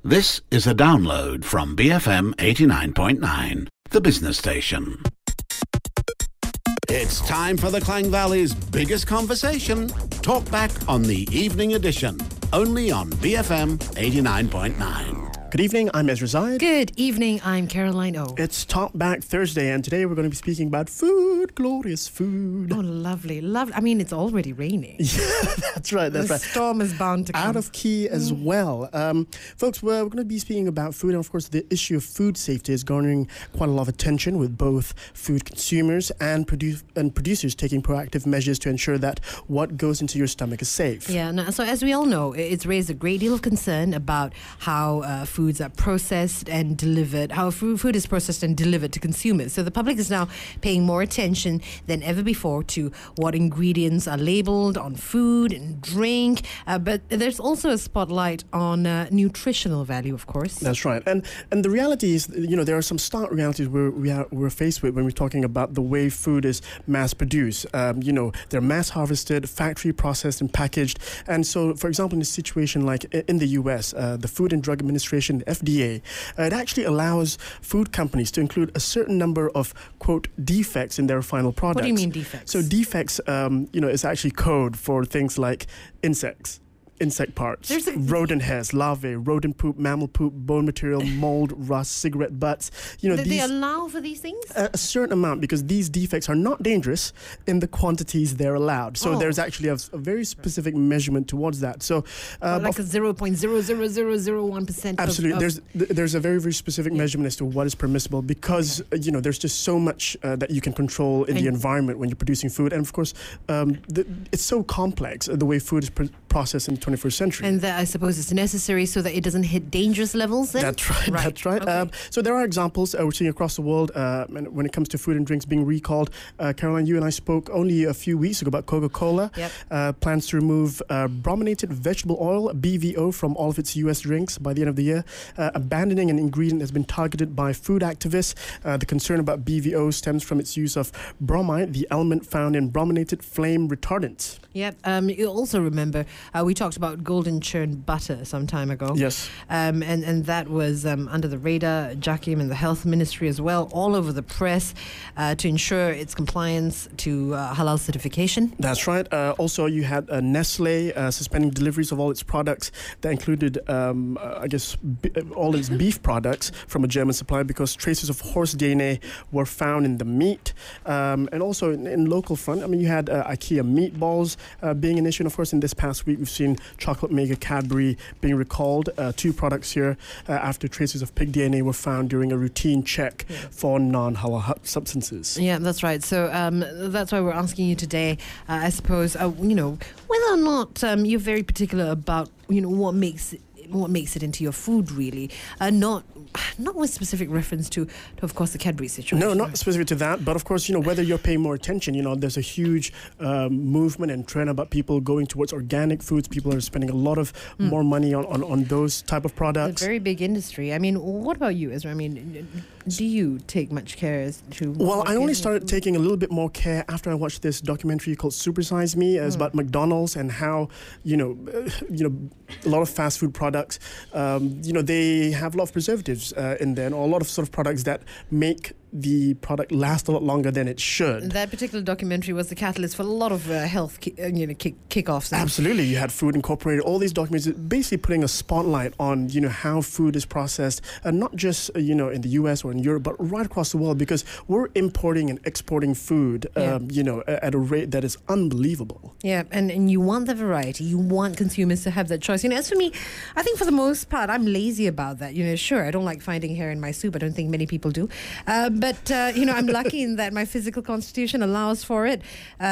This is a download from BFM 89.9, the business station. It's time for the Klang Valley's biggest conversation. Talk back on the evening edition, only on BFM 89.9. Good evening, I'm Ezra Zaid. Good evening, I'm Caroline O. It's Talk Back Thursday, and today we're going to be speaking about food, glorious food. Oh, lovely, lovely. I mean, it's already raining. Yeah, that's right. The storm is bound to come. Out of key as well. Folks, we're going to be speaking about food, and of course, the issue of food safety is garnering quite a lot of attention with both food consumers and producers taking proactive measures to ensure that what goes into your stomach is safe. Yeah, no, so as we all know, it's raised a great deal of concern about how foods are processed and delivered, how food is processed and delivered to consumers. So the public is now paying more attention than ever before to what ingredients are labeled on food and drink. But there's also a spotlight on nutritional value, of course. That's right. And the reality is, there are some stark realities we're faced with when we're talking about the way food is mass produced. They're mass harvested, factory processed and packaged. And so, for example, in a situation like in the US, the Food and Drug Administration, the FDA, it actually allows food companies to include a certain number of, quote, defects in their final products. What do you mean defects? So defects, is actually code for things like insect parts, rodent hairs, larvae, rodent poop, mammal poop, bone material, mold, rust, cigarette butts. They allow for these things? A certain amount, because these defects are not dangerous in the quantities they're allowed. So there's actually a very specific measurement towards that. So like a 0.00001%. Absolutely. There's a very, very specific measurement as to what is permissible, because there's just so much that you can control in the environment when you're producing food. And of course, it's so complex, the way food is processed in the 21st century. And that, I suppose, is necessary so that it doesn't hit dangerous levels then? That's right. That's right. Okay. So there are examples we're seeing across the world when it comes to food and drinks being recalled. Caroline, you and I spoke only a few weeks ago about Coca-Cola. Yep. Plans to remove brominated vegetable oil, BVO, from all of its U.S. drinks by the end of the year, abandoning an ingredient that's been targeted by food activists. The concern about BVO stems from its use of bromide, the element found in brominated flame retardants. Yep. You also remember we talked about golden churn butter some time ago. Yes. And that was under the radar, Jakim and the Health Ministry as well, all over the press to ensure its compliance to halal certification. That's right. Also, you had Nestle suspending deliveries of all its products that included, all its beef products from a German supplier because traces of horse DNA were found in the meat. And also in local front, you had IKEA meatballs being an issue. And of course, in this past week, we've seen chocolate maker Cadbury being recalled. 2 products here after traces of pig DNA were found during a routine check for non-halal substances. Yeah, that's right. So that's why we're asking you today, I suppose, whether or not you're very particular about, what makes it into your food, really. Not with specific reference to, of course, the Cadbury situation. No, not specific to that. But, of course, whether you're paying more attention, there's a huge movement and trend about people going towards organic foods. People are spending a lot of more money on those type of products. It's a very big industry. What about you, Ezra? Do you take much care as to... Well, I only started taking a little bit more care after I watched this documentary called Super Size Me. It's about McDonald's and how, a lot of fast food products, they have a lot of preservatives in there, or a lot of sort of products that make the product last a lot longer than it should. That particular documentary was the catalyst for a lot of health kickoffs. Absolutely. You had Food Incorporated, all these documents basically putting a spotlight on, how food is processed, and not just, in the US or in Europe, but right across the world, because we're importing and exporting food, at a rate that is unbelievable. Yeah, and you want the variety. You want consumers to have that choice. As for me, I think for the most part, I'm lazy about that. Sure, I don't like finding hair in my soup. I don't think many people do. But I'm lucky in that my physical constitution allows for it.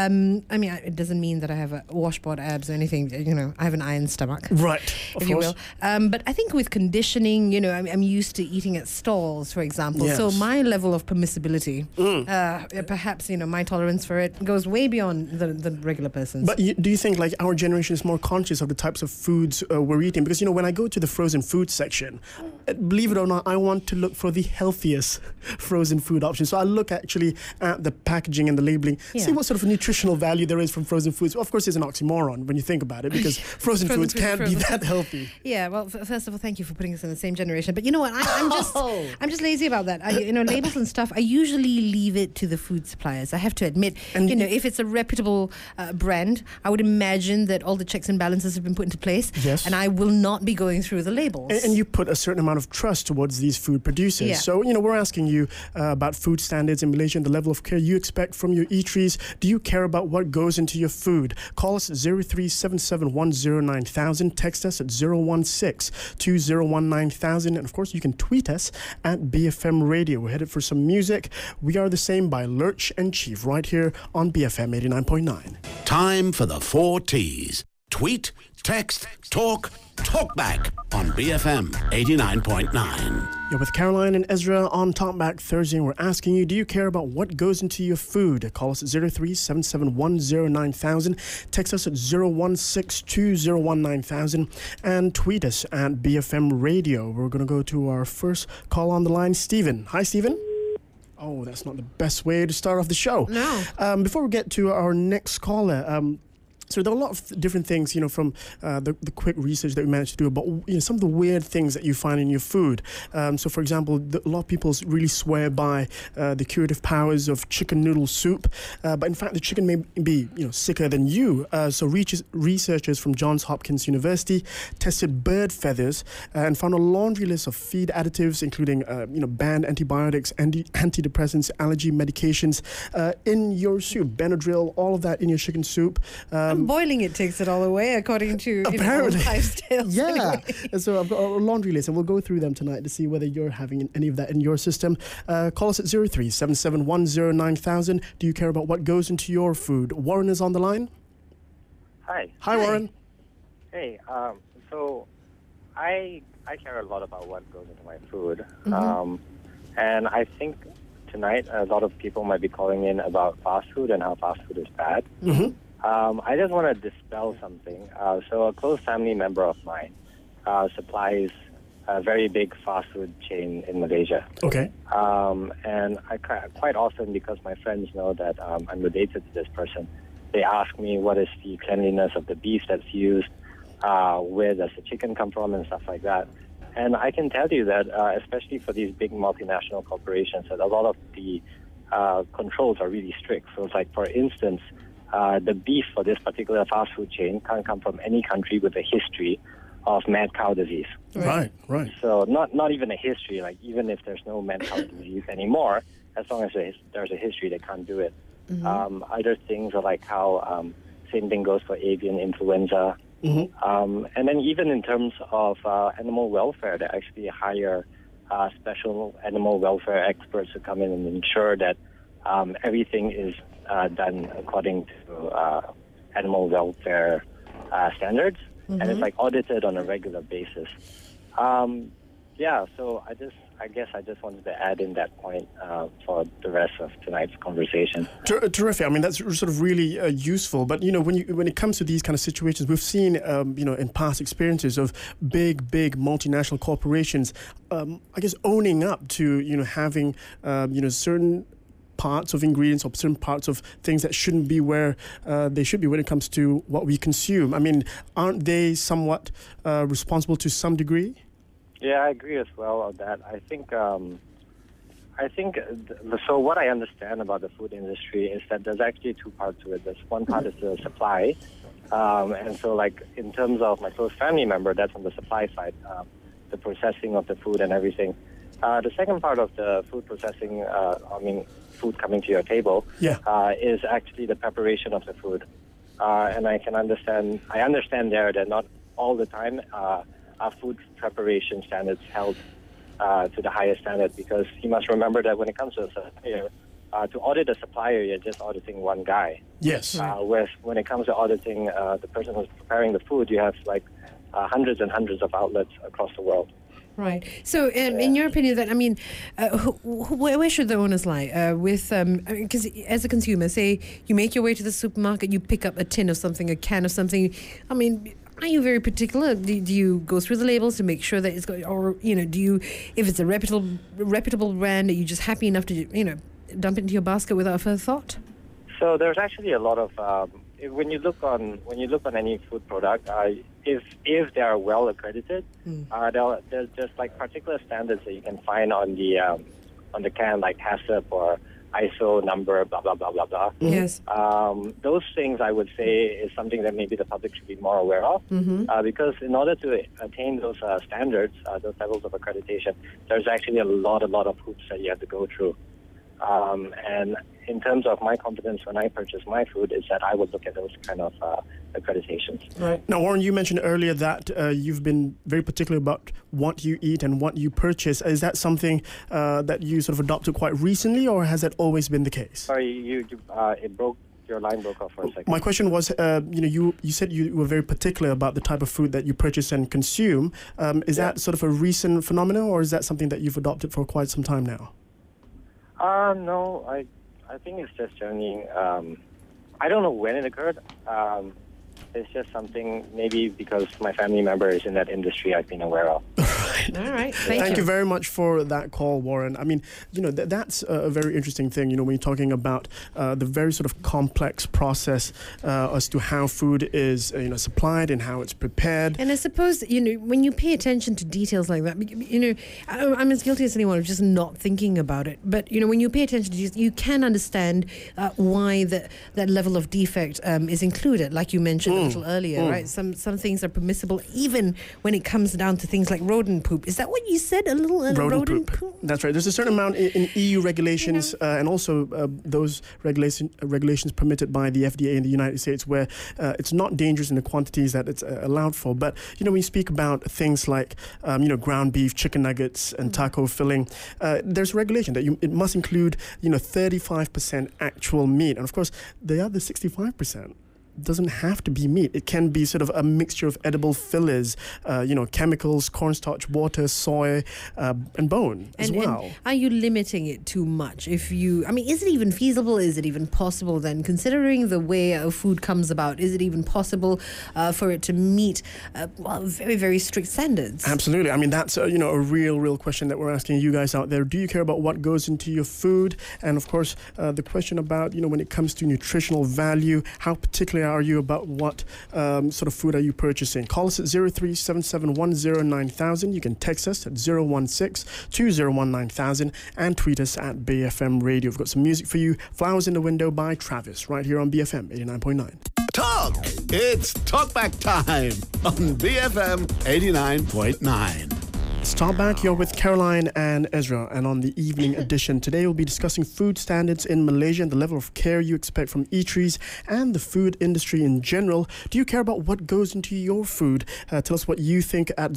It doesn't mean that I have a washboard abs or anything. I have an iron stomach. Right, of if course. You will. But I think with conditioning, I'm used to eating at stalls, for example. Yes. So my level of permissibility, perhaps, my tolerance for it goes way beyond the regular person's. But do you think, our generation is more conscious of the types of foods we're eating? Because, when I go to the frozen food section, believe it or not, I want to look for the healthiest frozen frozen food options. So I look actually at the packaging and the labeling, see what sort of nutritional value there is from frozen foods. Of course, it's an oxymoron when you think about it, because frozen foods can't be that healthy. Yeah, well, first of all, thank you for putting us in the same generation. But you know what? I'm just lazy about that. Labels and stuff, I usually leave it to the food suppliers. I have to admit, and if it's a reputable brand, I would imagine that all the checks and balances have been put into place. Yes. And I will not be going through the labels. And you put a certain amount of trust towards these food producers. Yeah. So, we're asking you about food standards in Malaysia and the level of care you expect from your eateries. Do you care about what goes into your food? Call us at 0377109000. Text us at 016-2019,000. And of course, you can tweet us at BFM Radio. We're headed for some music. We Are the Same by Lurch and Chief right here on BFM 89.9. Time for the 4 T's. Tweet, text, talk back on BFM 89.9. You're with Caroline and Ezra on Talkback Thursday, and we're asking you, do you care about what goes into your food? Call us at 0377109000, text us at 016-2019,000, and tweet us at BFM Radio. We're going to go to our first call on the line, Stephen. Hi, Stephen. Oh, that's not the best way to start off the show. No. Before we get to our next caller, so there are a lot of different things, from the quick research that we managed to do about, some of the weird things that you find in your food. So, for example, a lot of people really swear by the curative powers of chicken noodle soup, but in fact, the chicken may be, sicker than you. So, researchers from Johns Hopkins University tested bird feathers and found a laundry list of feed additives, including, banned antibiotics, antidepressants, allergy medications in your soup, Benadryl, all of that in your chicken soup. Boiling it takes it all away, according to apparently lifestyles. Yeah. Anyway. And so I've got a laundry list, and we'll go through them tonight to see whether you're having any of that in your system. Call us at 0377109000. Do you care about what goes into your food? Warren is on the line. Hi. Hi, Warren. Hey. So I care a lot about what goes into my food, and I think tonight a lot of people might be calling in about fast food and how fast food is bad. Mm-hmm. I just want to dispel something. So a close family member of mine supplies a very big fast food chain in Malaysia. Okay. And I quite often, because my friends know that I'm related to this person, they ask me what is the cleanliness of the beef that's used, where does the chicken come from, and stuff like that. And I can tell you that, especially for these big multinational corporations, that a lot of the controls are really strict. So it's like, for instance, the beef for this particular fast food chain can't come from any country with a history of mad cow disease. Right. So not even a history, like even if there's no mad cow disease anymore, as long as there's a history, they can't do it. Mm-hmm. Other things are like how same thing goes for avian influenza. Mm-hmm. And then even in terms of animal welfare, they actually hire special animal welfare experts to come in and ensure that everything is done according to animal welfare standards, and it's like audited on a regular basis. So I guess I just wanted to add in that point for the rest of tonight's conversation. Terrific. I mean, that's sort of really useful. But when it comes to these kind of situations, we've seen in past experiences of big multinational corporations, I guess owning up to having certain parts of ingredients or certain parts of things that shouldn't be where they should be when it comes to what we consume. I mean, aren't they somewhat responsible to some degree? Yeah, I agree as well on that. I think so what I understand about the food industry is that there's actually two parts to it. There's one part is the supply, and so like in terms of my close family member, that's on the supply side, the processing of the food and everything. The second part of the food processing, food coming to your table, is actually the preparation of the food. And I understand there that not all the time are food preparation standards held to the highest standard, because you must remember that when it comes to a supplier, to audit a supplier, you're just auditing one guy. Yes. Whereas when it comes to auditing the person who's preparing the food, you have like hundreds and hundreds of outlets across the world. Right. So, in your opinion, where should the owners lie? Because as a consumer, say you make your way to the supermarket, you pick up a tin of something, a can of something. I mean, Are you very particular? Do you go through the labels to make sure that it's got, or do you, if it's a reputable brand, are you just happy enough to dump it into your basket without further thought? So there's actually a lot of when you look on any food product, if they are well accredited, there's just like particular standards that you can find on the can, like HACCP or ISO number, blah blah blah blah blah. Yes. Those things I would say is something that maybe the public should be more aware of, because in order to attain those standards, those levels of accreditation, there's actually a lot of hoops that you have to go through. And in terms of my confidence when I purchase my food is that I would look at those kind of accreditations. Right. Now, Warren, you mentioned earlier that you've been very particular about what you eat and what you purchase. Is that something that you sort of adopted quite recently, or has that always been the case? Sorry, your line broke off for a second. My question was, you said you were very particular about the type of food that you purchase and consume. Is that sort of a recent phenomenon, or is that something that you've adopted for quite some time now? No, I think it's just generally, I don't know when it occurred. It's just something maybe because my family member is in that industry I've been aware of. All right. Thank you very much for that call, Warren. I mean, that's a very interesting thing, when you're talking about the very sort of complex process as to how food is, supplied and how it's prepared. And I suppose, when you pay attention to details like that, I'm as guilty as anyone of just not thinking about it. But, when you pay attention to details, you can understand why that level of defect is included, like you mentioned a little earlier, right? Some things are permissible, even when it comes down to things like rodent poop. Is that what you said? A little rodent poop? That's right. There's a certain amount in EU regulations and also those regulations permitted by the FDA in the United States where it's not dangerous in the quantities that it's allowed for. But, when you speak about things like, ground beef, chicken nuggets and taco filling, there's regulation that it must include, 35% actual meat. And, of course, the other 65% doesn't have to be meat. It can be sort of a mixture of edible fillers, chemicals, cornstarch, water, soy, and bone as well. And are you limiting it too much? Is it even feasible? Is it even possible then, considering the way food comes about, is it even possible for it to meet very, very strict standards? Absolutely. I mean, that's a real question that we're asking you guys out there. Do you care about what goes into your food? And of course, the question about, when it comes to nutritional value, how particularly are you about what sort of food are you purchasing? Call us at 0377109000. You can text us at 016-201-9000 and tweet us at BFM Radio. We've got some music for you. Flowers in the Window by Travis, right here on BFM 89.9. Talk! It's Talkback time on BFM 89.9. It's Talkback. You're with Caroline and Ezra, and on the evening edition today we'll be discussing food standards in Malaysia and the level of care you expect from eateries and the food industry in general. Do you care about what goes into your food? Tell us what you think at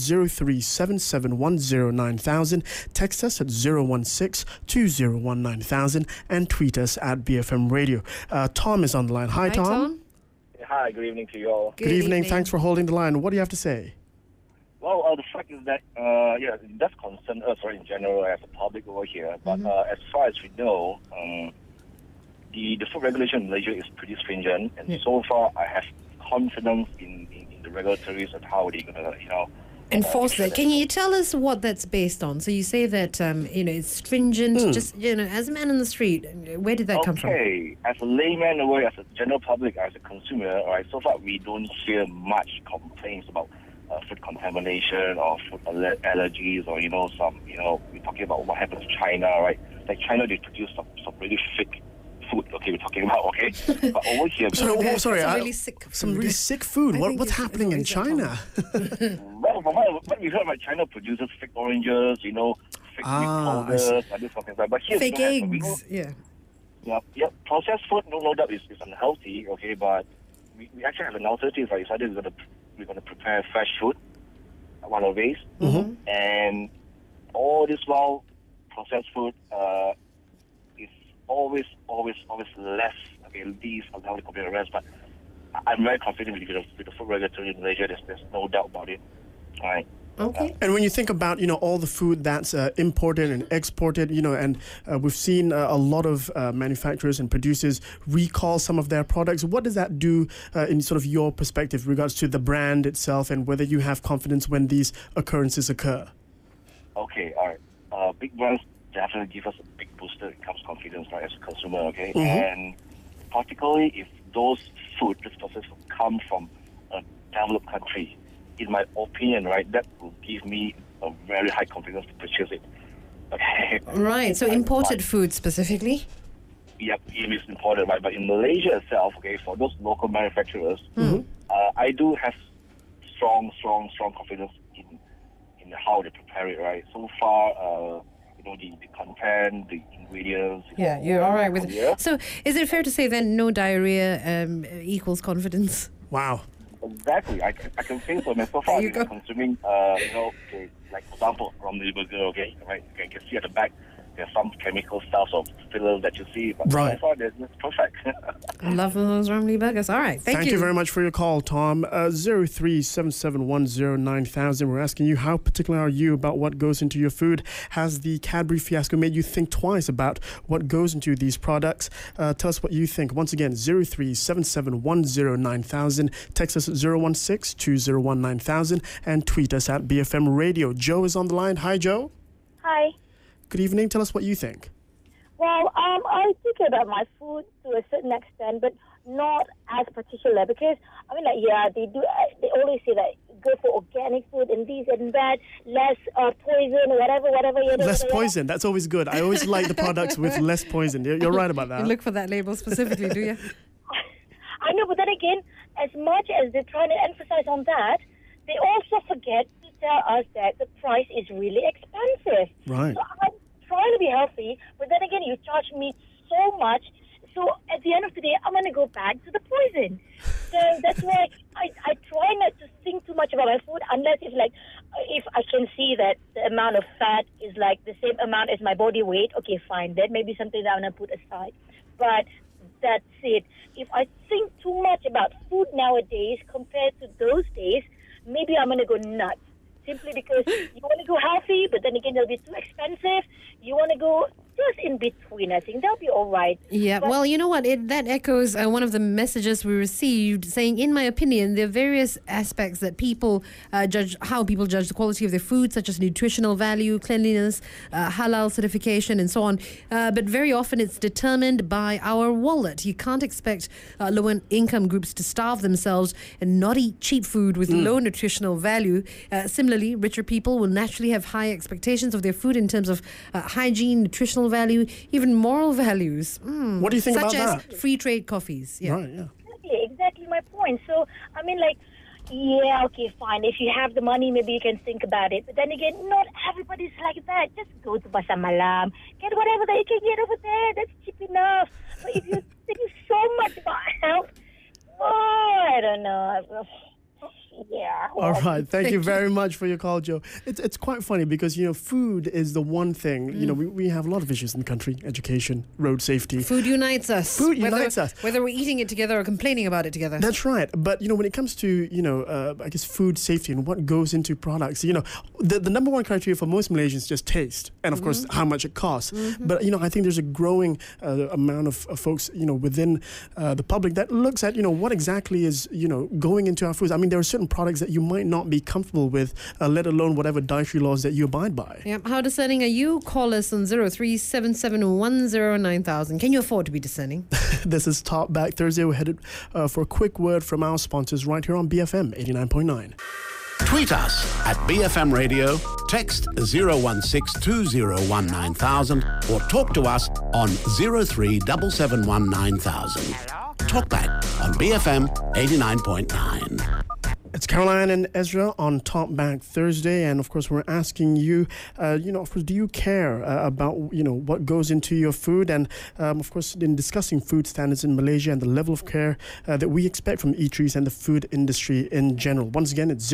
0377109000. Text us at 016-201-9000 and tweet us at BFM Radio. Tom is on the line. Hi, Tom. Hi, good evening to you all. Good evening. Thanks for holding the line. What do you have to say? Well, the fact is that, it does concern us in general as a public over here. But as far as we know, the food regulation in Malaysia is pretty stringent. And so far, I have confidence in the regulatories and how they're going to, enforce that. Can you tell us what that's based on? So you say that, it's stringent. Just, as a man in the street, where did that come from? Okay, as a layman, or as a general public, as a consumer, so far we don't hear much complaints about food contamination or food allergies or, we're talking about what happened to China, right? Like China, they produce some really sick food, we're talking about, But over here... Some really sick food. What's happening in China? Well, from what we heard, China produces fake oranges, fake meat powders, and this sort of thing. But here, fake eggs, Yeah, processed food, no doubt, is unhealthy, but we actually have an alternative. It's either we're going to prepare fresh food, one of these, and all this while processed food is always less. These are how they compare the rest, but I'm very confident with the food regulatory in Malaysia. There's no doubt about it. All right. Okay. And when you think about, all the food that's imported and exported, and we've seen a lot of manufacturers and producers recall some of their products. What does that do in sort of your perspective in regards to the brand itself and whether you have confidence when these occurrences occur? Okay, all right. Big brands definitely give us a big booster. It comes confidence, right, as a consumer, okay? And particularly if those food, this process come from a developed country, in my opinion, right, that will give me a very high confidence to purchase it. Okay. Right. So imported food specifically. Yep, it is imported, right? But in Malaysia itself, okay, for those local manufacturers, I do have strong confidence in how they prepare it, right? So far, the content, the ingredients. Yeah, you're all right with Yeah. it. So is it fair to say then no diarrhea equals confidence? Wow. Exactly. I can say so. Man, so far, There you I've been go. consuming, okay, like for example, Ramly Burger, okay, right? You can see at the back, there's some chemical stuff or fillers that you see, but Right. so far, it's perfect. I love those Ramly burgers. All right. Thank you very much for your call, Tom. 0377109000. We're asking you, how particular are you about what goes into your food? Has the Cadbury fiasco made you think twice about what goes into these products? Tell us what you think. Once again, 0377109000. Text us at 016-201-9000 and tweet us at BFM Radio. Joe is on the line. Hi, Joe. Hi. Good evening. Tell us what you think. Well, I think about my food to a certain extent, but not as particular because, they do. They always say that go for organic food and this and that, less poison, whatever. Less poison. That's always good. I always like the products with less poison. You're right about that. You look for that label specifically, do you? I know, but then again, as much as they're trying to emphasize on that, they also forget to tell us that the price is really expensive. Right. So I'm trying to be healthy, but then again, you charge me so much. So at the end of the day, I'm going to go back to the poison. So that's why I try not to think too much about my food unless if I can see that the amount of fat is like the same amount as my body weight. Okay, fine. That may be something that I'm going to put aside. But that's it. If I think too much about food nowadays compared to those days, maybe I'm going to go nuts. Simply because you want to go healthy, but then again, it'll be too expensive. You want to go just in between. I think that'll be all right. Yeah, But well, you know what? That echoes one of the messages we received saying, in my opinion, there are various aspects that people judge the quality of their food, such as nutritional value, cleanliness, halal certification, and so on. But very often it's determined by our wallet. You can't expect lower income groups to starve themselves and not eat cheap food with low nutritional value. Similarly, richer people will naturally have high expectations of their food in terms of hygiene, nutritional value, even moral values. What do you think Such about as that? free trade coffees. Yeah. Right, yeah. exactly my point. So, yeah, okay, fine. If you have the money, maybe you can think about it. But then again, not everybody's like that. Just go to Pasar Malam. Get whatever that you can get over there. That's cheap enough. But if you think so much about health, I don't know. Yeah. All right. Thank you Thank you. very much for your call, Joe. It's quite funny because, food is the one thing, we have a lot of issues in the country: education, road safety. Food unites us. Food unites us. Whether we're eating it together or complaining about it together. That's right. But, when it comes to, I guess food safety and what goes into products, the number one criteria for most Malaysians is just taste and, of course, how much it costs. But, I think there's a growing amount of folks, within the public that looks at, what exactly is, going into our foods. I mean, there are certain products that you might not be comfortable with, let alone whatever dietary laws that you abide by. Yep. How discerning are you? Call us on 0377109000. Can you afford to be discerning? This is Talk Back Thursday. We're headed for a quick word from our sponsors right here on BFM 89.9. Tweet us at BFM Radio, text 016-201-9000 or talk to us on 0377199000. Talk Back on BFM 89.9. It's Caroline and Ezra on Talk Back Thursday, and of course we're asking you, of course, do you care about, what goes into your food? And of course, in discussing food standards in Malaysia and the level of care that we expect from eateries and the food industry in general. Once again, it's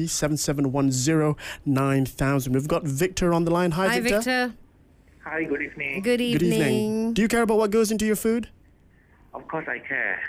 0377109000. We've got Victor on the line. Hi, Victor. Hi, good evening. Good evening. Good evening. Do you care about what goes into your food? Of course, I care.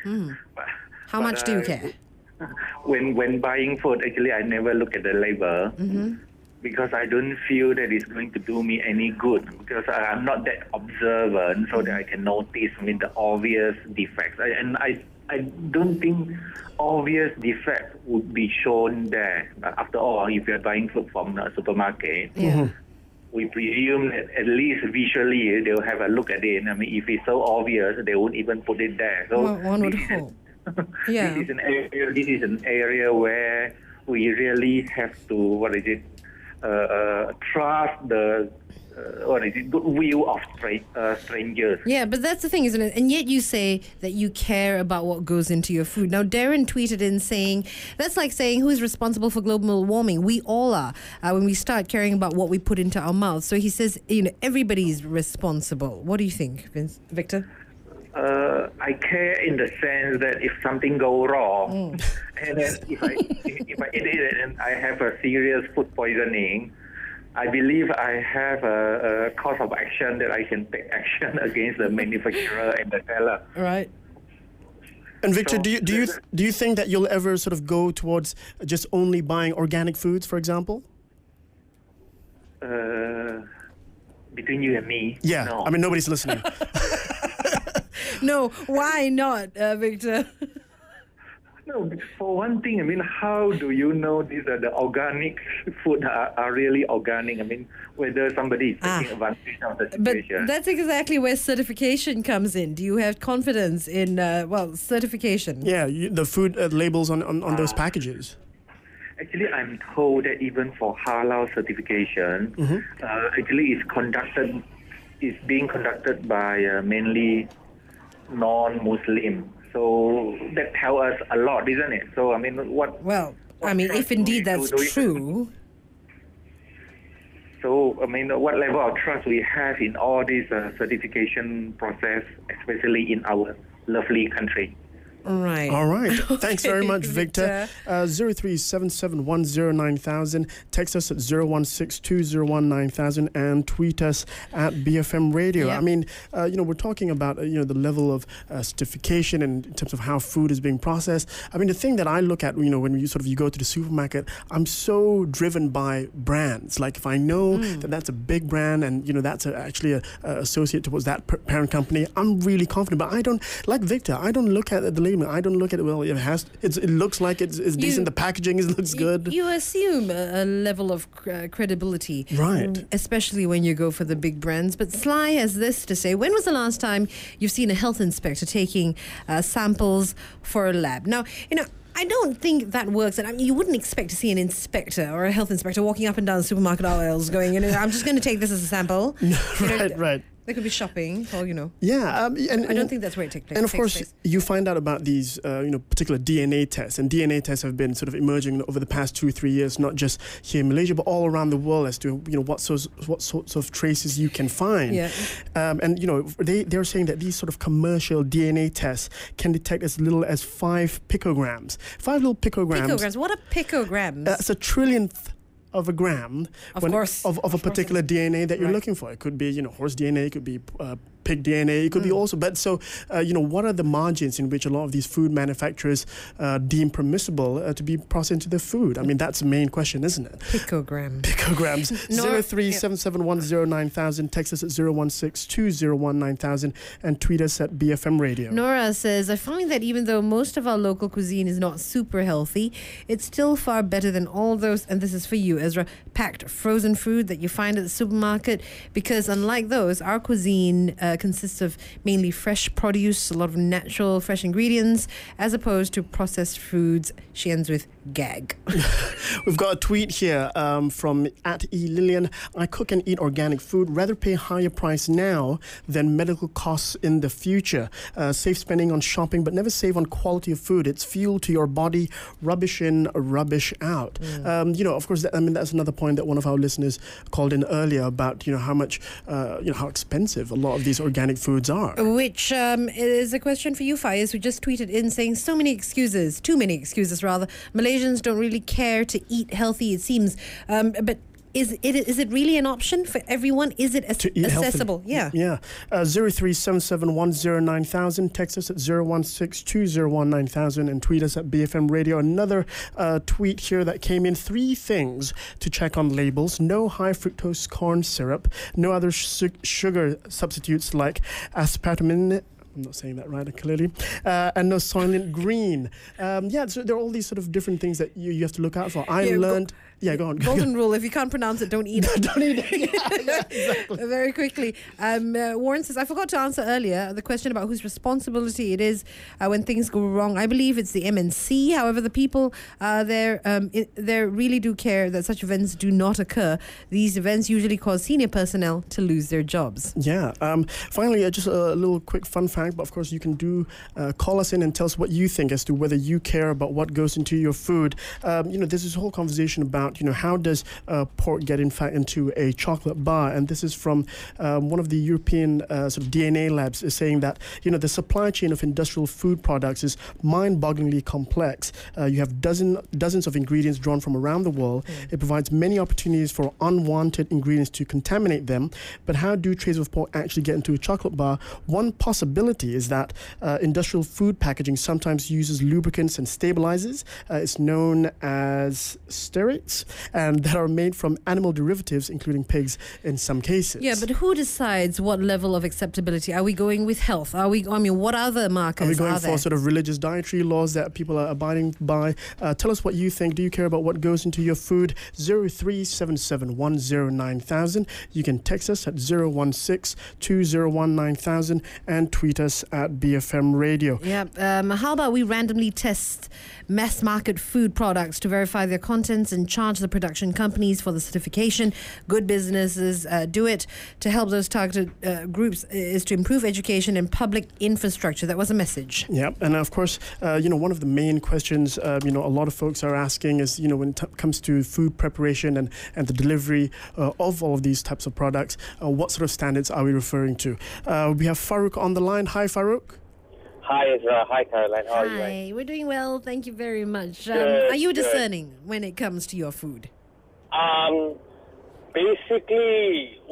How much do you care? When buying food, actually, I never look at the label. because I don't feel that it's going to do me any good, because I'm not that observant so that I can notice the obvious defects. I don't think obvious defects would be shown there. But after all, if you're buying food from the supermarket, we presume that at least visually they'll have a look at it. I mean, if it's so obvious, they won't even put it there. So Well, one would hope. Yeah. This is an area where we really have to trust the goodwill of strangers. Yeah, but that's the thing, isn't it? And yet you say that you care about what goes into your food. Now, Darren tweeted in saying, that's like saying who's responsible for global warming? We all are when we start caring about what we put into our mouths. So he says, everybody's responsible. What do you think, Victor? I care in the sense that if something go wrong, and then if I eat it and I have a serious food poisoning, I believe I have a course of action that I can take action against the manufacturer and the seller. Right. And Victor, do you think that you'll ever sort of go towards just only buying organic foods, for example? Between you and me, Yeah, no. I mean nobody's listening. No, why not, Victor? No, for one thing, I mean, how do you know these are the organic food are really organic? I mean, whether somebody is taking advantage of the But situation. that's exactly where certification comes in. Do you have confidence in, certification? Yeah, the food labels on those packages. Actually, I'm told that even for halal certification, actually it's being conducted by mainly non-Muslim. So that tells us a lot, isn't it? So I mean, Well, I mean, if trust indeed do we that's do it? true. So I mean, what level of trust we have in all this certification process, especially in our lovely country. Right. All right. Thanks very much, Victor. Victor. 0377109000. Text us at 016201900 and tweet us at BFM Radio. Yep. I mean, we're talking about, the level of certification and in terms of how food is being processed. I mean, the thing that I look at, when you go to the supermarket, I'm so driven by brands. Like if I know that that's a big brand and, that's actually a associate towards that parent company, I'm really confident. But I don't, like Victor, I don't look at the I don't look at it. Well, it looks like it's decent. The packaging looks good. You assume a level of credibility, Right? Especially when you go for the big brands. But Sly has this to say: when was the last time you've seen a health inspector taking samples for a lab? Now, I don't think that works. And I mean, you wouldn't expect to see an inspector or a health inspector walking up and down the supermarket aisles going, I'm just going to take this as a sample. Right. They could be shopping, or Yeah, and I don't think that's where it takes place. And of course, you find out about these, particular DNA tests, and DNA tests have been sort of emerging over the past 2-3 years, not just here in Malaysia, but all around the world as to what sorts of traces you can find. Yeah. And they're saying that these sort of commercial DNA tests can detect as little as 5 picograms. 5 little picograms. Picograms. What are picograms? It's a trillionth of a gram of a particular DNA that you're looking for. It could be horse DNA, it could be pig DNA, it could be also. But so what are the margins in which a lot of these food manufacturers deem permissible to be processed into their food? I mean, that's the main question, isn't it? Picograms. 0377109000. Text us at 016201900 and tweet us at BFM Radio. Nora says, I find that even though most of our local cuisine is not super healthy, it's still far better than all those, and this is for you, Ezra, packed frozen food that you find at the supermarket, because unlike those, our cuisine consists of mainly fresh produce, a lot of natural, fresh ingredients, as opposed to processed foods. She ends with gag. We've got a tweet here from @elillian. I cook and eat organic food. Rather pay higher price now than medical costs in the future. Save spending on shopping, but never save on quality of food. It's fuel to your body. Rubbish in, rubbish out. Of course, that's another point that one of our listeners called in earlier about how much, how expensive a lot of these organic foods are. Which is a question for you, Faiz, who just tweeted in saying too many excuses rather. Malaysians don't really care to eat healthy, it seems. But Is it really an option for everyone? Is it To eat accessible? healthily. Yeah. 0377109000. Text us at 016201900 and tweet us at BFM Radio. Another tweet here that came in. 3 things to check on labels: no high fructose corn syrup, no other sugar substitutes like aspartame. I'm not saying that right, clearly. And no Soylent Green. So there are all these sort of different things that you have to look out for. Go on. Golden rule: if you can't pronounce it, don't eat it. Don't eat it. Yeah, exactly. Very quickly, Warren says, I forgot to answer earlier the question about whose responsibility it is when things go wrong. I believe it's the MNC. However, the people there really do care that such events do not occur. These events usually cause senior personnel to lose their jobs. Yeah. Finally, just a little quick fun fact, but of course you can call us in and tell us what you think as to whether you care about what goes into your food. There's this whole conversation about, how does pork get into a chocolate bar? And this is from one of the European sort of DNA labs, is saying that, the supply chain of industrial food products is mind-bogglingly complex. You have dozens of ingredients drawn from around the world. It provides many opportunities for unwanted ingredients to contaminate them. But how do trays of pork actually get into a chocolate bar? One possibility is that industrial food packaging sometimes uses lubricants and stabilizers. It's known as stearates, and that are made from animal derivatives, including pigs in some cases. Yeah, but who decides what level of acceptability? Are we going with health? What other markers are we going are for there? sort of religious dietary laws that people are abiding by? Tell us what you think. Do you care about what goes into your food? 0377109000. You can text us at 016201900 and tweet us at BFM Radio. Yeah. How about we randomly test mass market food products to verify their contents and charge the production companies for the certification? Good businesses do it. To help those targeted groups is to improve education and public infrastructure. That was a message. Yeah, and of course, one of the main questions, a lot of folks are asking is, when it comes to food preparation and the delivery of all of these types of products, what sort of standards are we referring to? We have Farouk on the line. Hi, Farouk. Hi, Ezra. Hi, Caroline. How are you doing? Hi, we're doing well. Thank you very much. Good, are you good. discerning when it comes to your food? Basically,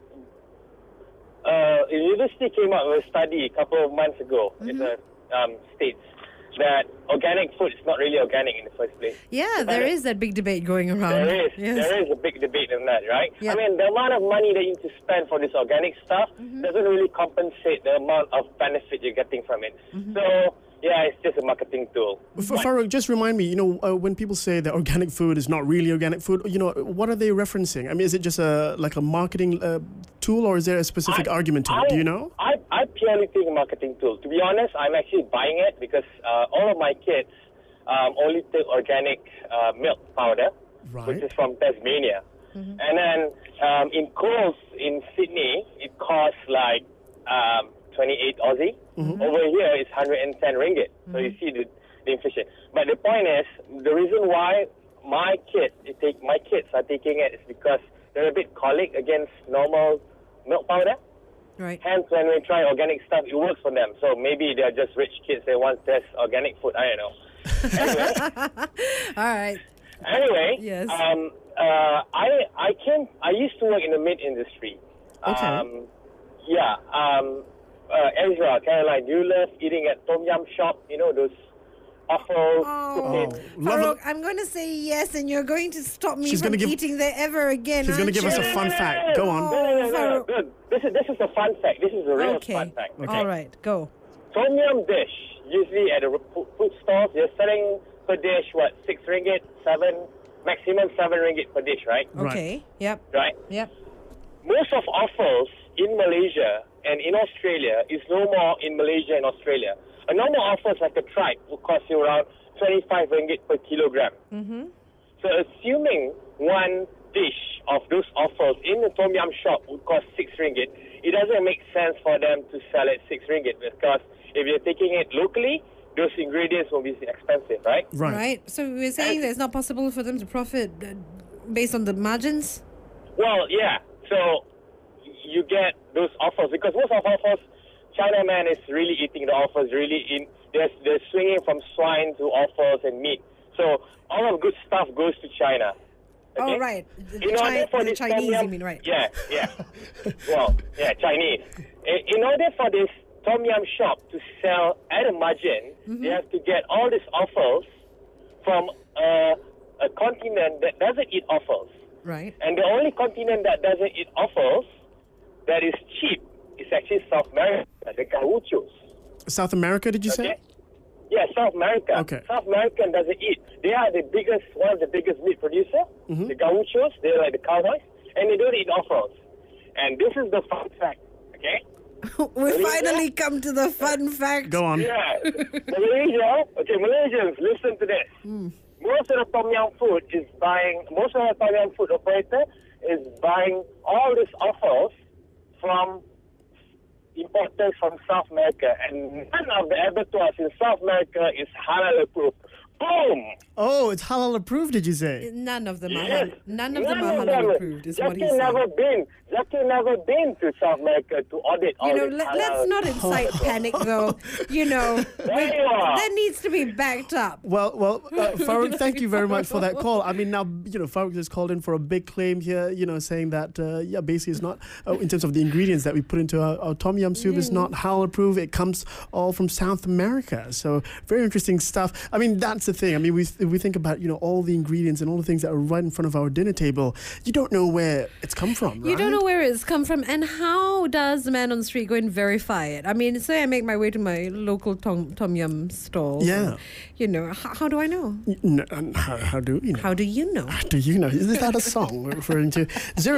university came out with a study a couple of months ago in the States that organic food is not really organic in the first place. Yeah, there is that big debate going around. There is. Yes. There is a big debate on that, right? Yeah. I mean, the amount of money that you need to spend for this organic stuff doesn't really compensate the amount of benefit you're getting from it. So, yeah, it's just a marketing tool. Farouk, just remind me, when people say that organic food is not really organic food, what are they referencing? I mean, is it just a marketing tool, or is there a specific argument to it? Do you know? I purely think a marketing tool. To be honest, I'm actually buying it because all of my kids only take organic milk powder, which is from Tasmania. And then in Coles in Sydney, it costs like 28 Aussie. Over here, it's 110 ringgit. So you see the inflation. But the point is, the reason why my kids are taking it is because they're a bit colic against normal milk powder. Right. Hence, when we try organic stuff, it works for them. So maybe they're just rich kids. They want to test organic food. I don't know. Anyway. All right. Anyway. Yes. I used to work in the meat industry. Okay. Ezra, Caroline, do you love eating at Tom Yum shop? Those offals. Farouk, I'm going to say yes, and you're going to stop me from eating there ever again. She's going to give us a fun fact. Go on. No. This is a fun fact. This is a real fun fact. Okay. All right, go. Tom Yum dish, usually at the food stores, they're selling per dish, 6 ringgit, 7, maximum 7 ringgit per dish, right? Okay, yep. Right? Yep. Most of offals in Malaysia and in Australia is no more in Malaysia and Australia. A normal offals like a tripe will cost you around 25 ringgit per kilogram. So assuming one dish of those offals in the Tom Yum shop would cost 6 ringgit, it doesn't make sense for them to sell at 6 ringgit because if you're taking it locally, those ingredients will be expensive, right? Right. So we're saying that it's not possible for them to profit based on the margins? Well, yeah. So you get those offers because most of offers, Chinaman is really eating the offers. They're swinging from swine to offals and meat. So all of good stuff goes to China. Okay? Oh, right. In order for The this Chinese, tom yum, you mean, right? Yeah. Well, yeah, Chinese. In order for this tom yum shop to sell at a margin, they have to get all these offals from a continent that doesn't eat offals. Right. And the only continent that doesn't eat offals that is cheap is actually South America, the gauchos. South America, did you say? Okay? Yeah, South America. Okay. South American doesn't eat. They are one of the biggest meat producer. The gauchos, they're like the cowboys, and they don't eat offals. And this is the fun fact, okay? We finally come to the fun fact. Go on. Yeah. Malaysians, listen to this. Most of the tom yum food operator is buying all these offals from importers from South America, and none of the abattoirs in South America is halal approved. Boom! Oh, it's halal approved, did you say? None of them Yes. are none of them are halal approved, is what he's saying. Zaki never been to South America to audit all this halal. Let's not incite panic, though. There you are. That needs to be backed up. Well, Farouk, thank you very much for that call. I mean, now, Farouk has called in for a big claim here, saying that, basically it's not, in terms of the ingredients that we put into our tom yum soup, is not halal approved. It comes all from South America. So, very interesting stuff. I mean, that's the thing. I mean, we think about, all the ingredients and all the things that are right in front of our dinner table. You don't know where it's come from, right? You don't know where it's come from, and how does the man on the street go and verify it? I mean, say I make my way to my local tom yum stall. Yeah. How do I know? How do you know? How do you know? How do you know? Is that a song we're referring to?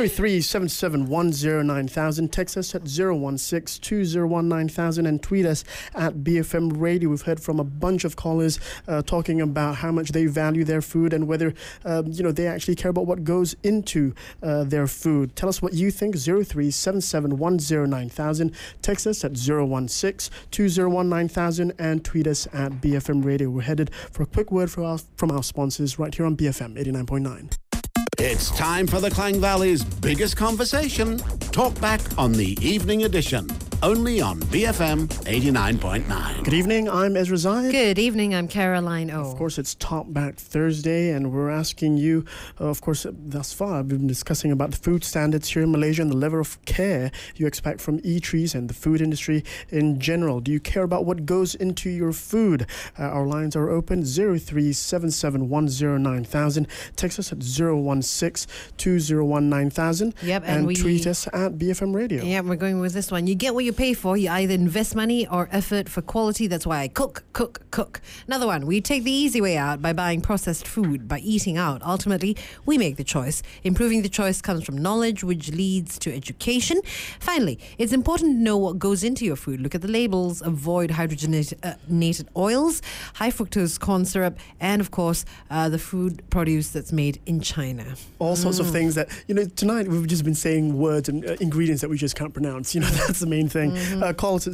0377109000. Text us at 016-201-9000 and tweet us at BFM Radio. We've heard from a bunch of callers talking about how much they value their food and whether they actually care about what goes into their food. Tell us what you think. 0377109000. Text us at 016-201-9000 and tweet us at BFM Radio. We're headed for a quick word from our sponsors right here on BFM 89.9. It's time for the Klang Valley's biggest conversation. Talk back on the evening edition. Only on BFM 89.9. Good evening, I'm Ezra Zayed. Good evening, I'm Caroline O. Of course, it's Talk Back Thursday, and we're asking you, of course, thus far, I've been discussing about the food standards here in Malaysia and the level of care you expect from eateries and the food industry in general. Do you care about what goes into your food? Our lines are open, 0377109000. Text us at 016-201-9000. Yep, and tweet us at BFM Radio. Yeah, we're going with this one. You get what you pay for. You either invest money or effort for quality. That's why I cook. Another one, we take the easy way out by buying processed food, by eating out. Ultimately, we make the choice. Improving the choice comes from knowledge, which leads to education. Finally, it's important to know what goes into your food. Look at the labels. Avoid hydrogenated oils, high fructose corn syrup, and of course, the food produce that's made in China. All sorts of things that, tonight we've just been saying words and ingredients that we just can't pronounce. That's the main thing. Call us at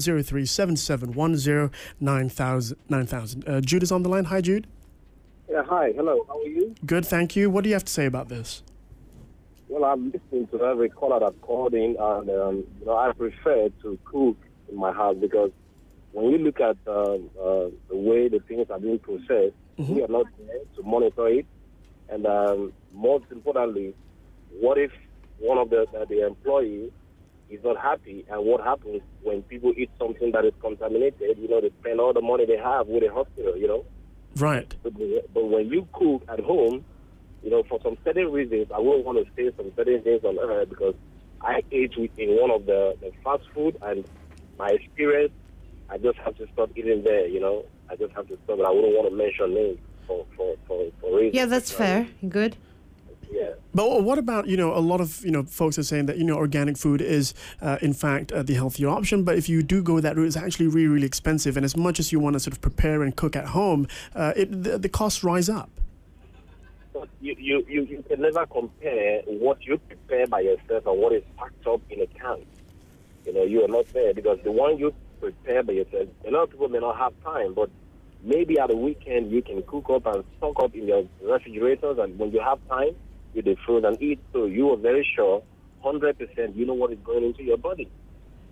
0377109000. Jude is on the line. Hi, Jude. Yeah, hi. Hello. How are you? Good, thank you. What do you have to say about this? Well, I'm listening to every caller that called in, and I prefer to cook in my house because when you look at the way the things are being processed, we are not there to monitor it. And most importantly, what if one of the employees is not happy, and what happens when people eat something that is contaminated? They spend all the money they have with a hospital, Right. But when you cook at home, for some certain reasons, I won't want to say some certain things on air because I ate in one of the fast food, and my experience, I just have to stop eating there, I just have to stop, and I wouldn't want to mention names for reasons. Yeah, that's fair. Good. Yeah. But what about, a lot of, folks are saying that, organic food is, in fact, the healthier option. But if you do go that route, it's actually really, really expensive. And as much as you want to sort of prepare and cook at home, the costs rise up. But you can never compare what you prepare by yourself and what is packed up in a can. You are not there because the one you prepare by yourself, a lot of people may not have time, but maybe at the weekend you can cook up and stock up in your refrigerators, and when you have time, you defrost and eat. So you are very sure, 100%, you know what is going into your body.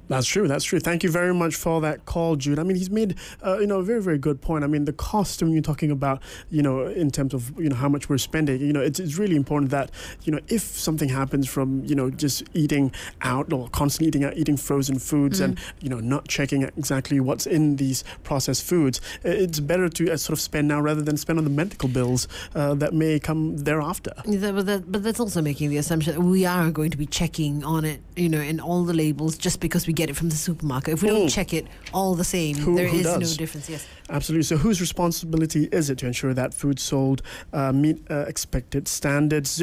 That's true. Thank you very much for that call, Jude. I mean, he's made, a very, very good point. I mean, the cost when you're talking about, in terms of, how much we're spending, it's really important that, if something happens from, just eating out or constantly eating frozen foods and, not checking exactly what's in these processed foods, it's better to sort of spend now rather than spend on the medical bills that may come thereafter. But that's also making the assumption that we are going to be checking on it, in all the labels just because we get it from the supermarket. If we don't check it all the same, there is no difference. Yes, absolutely. So whose responsibility is it to ensure that food sold meet expected standards?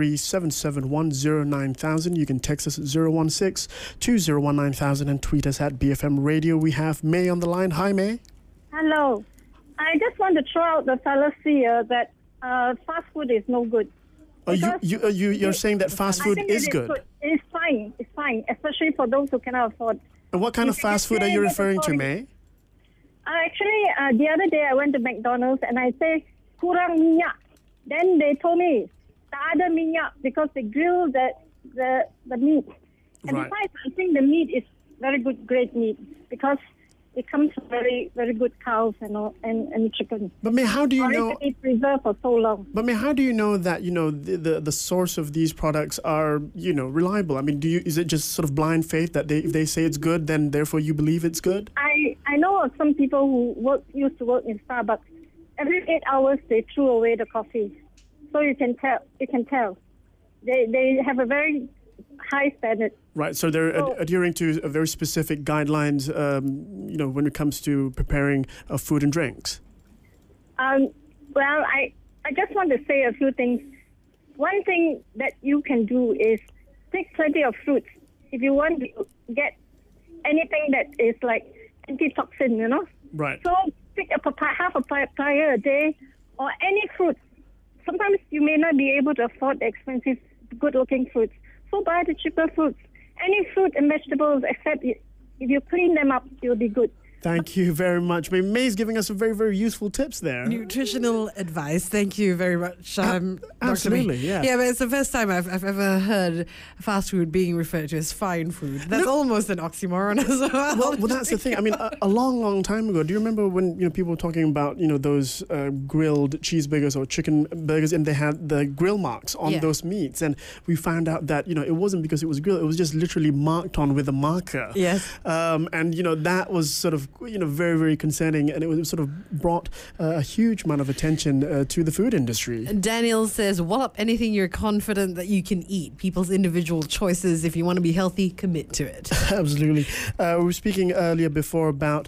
0377109000. You can text us at 016-2019,000 and tweet us at BFM Radio. We have May on the line. Hi, May. Hello. I just want to throw out the fallacy that fast food is no good. You're saying that fast food is good? It's fine, especially for those who cannot afford. And what kind of fast food are you referring to, May? Actually, the other day I went to McDonald's and I said, kurang minyak. Then they told me, tak ada minyak, because they grill the meat. And besides, I think the meat is very good, great meat, because it comes from very, very good cows and chicken. But May, how do you know? It's preserved for so long. But May, how do you know that the source of these products are reliable? I mean, is it just sort of blind faith that if they say it's good, then therefore you believe it's good? I know of some people who used to work in Starbucks. Every 8 hours they threw away the coffee, so you can tell. They have a very high standard. Right, so they're adhering to a very specific guidelines, when it comes to preparing food and drinks. Well, I just want to say a few things. One thing that you can do is take plenty of fruits. If you want to get anything that is like antitoxin, Right. So pick half a papaya a day, or any fruit. Sometimes you may not be able to afford the expensive, good-looking fruits. So buy the cheaper fruits. Any fruit and vegetables, except if you clean them up, you'll be good. Thank you very much. May's giving us some very, very useful tips there. Nutritional advice. Thank you very much. Absolutely, yeah. Yeah, but it's the first time I've ever heard fast food being referred to as fine food. That's almost an oxymoron as well. Well, that's the thing. I mean, a long, long time ago, do you remember when people were talking about those grilled cheeseburgers or chicken burgers, and they had the grill marks on those meats, and we found out that it wasn't because it was grilled; it was just literally marked on with a marker. Yes. And that was sort of very, very concerning, and it was sort of brought a huge amount of attention to the food industry. Daniel says, wallop anything you're confident that you can eat. People's individual choices. If you want to be healthy, commit to it. Absolutely. We were speaking earlier before about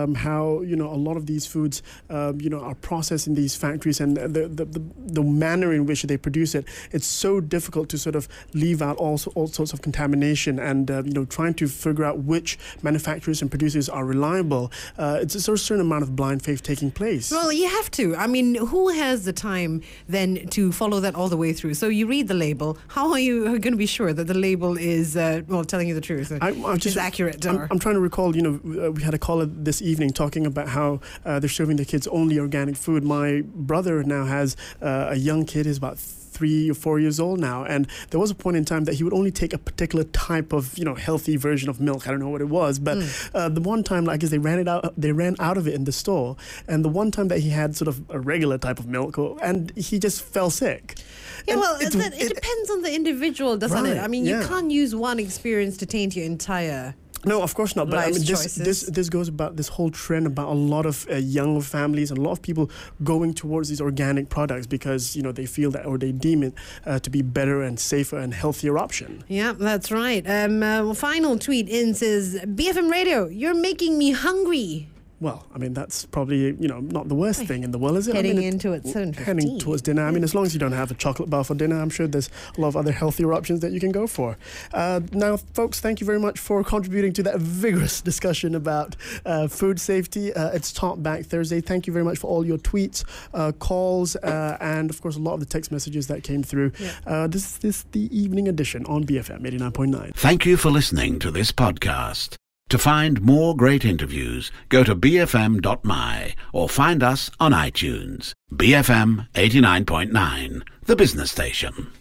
how a lot of these foods are processed in these factories, and the manner in which they produce it. It's so difficult to sort of leave out all sorts of contamination, and trying to figure out which manufacturers and producers are reliable. It's a certain amount of blind faith taking place. Well, you have to. I mean, who has the time then to follow that all the way through? So you read the label. How are you going to be sure that the label is, telling you the truth? Is accurate? I'm trying to recall, we had a caller this evening talking about how they're serving the kids only organic food. My brother now has a young kid, he's about 3 or 4 years old now, and there was a point in time that he would only take a particular type of healthy version of milk. I don't know what it was, but the one time, I guess they ran out of it in the store, and the one time that he had sort of a regular type of milk, and he just fell sick. Yeah, well, it depends on the individual, doesn't it? I mean, you can't use one experience to taint your entire. No, of course not. But I mean, this goes about this whole trend about a lot of young families and a lot of people going towards these organic products because they feel that, or they deem it to be better and safer and healthier option. Yeah, that's right. Final tweet in says, BFM Radio, you're making me hungry. Well, I mean, that's probably, not the worst thing in the world, is it? Heading into it 7:15. Heading towards dinner. I mean, as long as you don't have a chocolate bar for dinner, I'm sure there's a lot of other healthier options that you can go for. Now, folks, thank you very much for contributing to that vigorous discussion about food safety. It's Talk Back Thursday. Thank you very much for all your tweets, calls, and, of course, a lot of the text messages that came through. Yeah. This is the evening edition on BFM 89.9. Thank you for listening to this podcast. To find more great interviews, go to bfm.my or find us on iTunes. BFM 89.9, the business station.